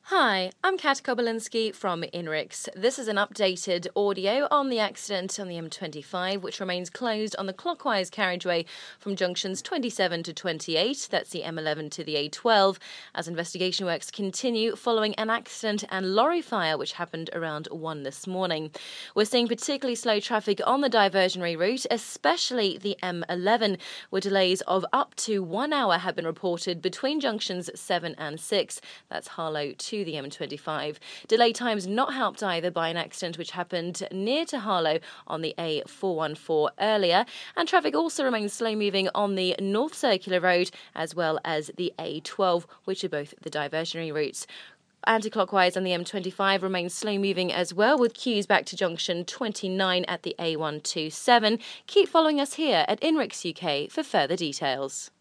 Hi, I'm Kat Kobolinski from INRIX. This is an updated audio on the accident on the M25, which remains closed on the clockwise carriageway from junctions 27 to 28, that's the M11 to the A12, as investigation works continue following an accident and lorry fire which happened around 1 this morning. We're seeing particularly slow traffic on the diversionary route, especially the M11, where delays of up to 1 hour have been reported between junctions 7 and 6, that's Harlow to the M25. Delay times not helped either by an accident which happened near to Harlow on the A414 earlier, and traffic also remains slow moving on the North Circular Road as well as the A12, which are both the diversionary routes. Anti-clockwise on the M25 remains slow moving as well, with queues back to junction 29 at the A127. Keep following us here at INRIX UK for further details.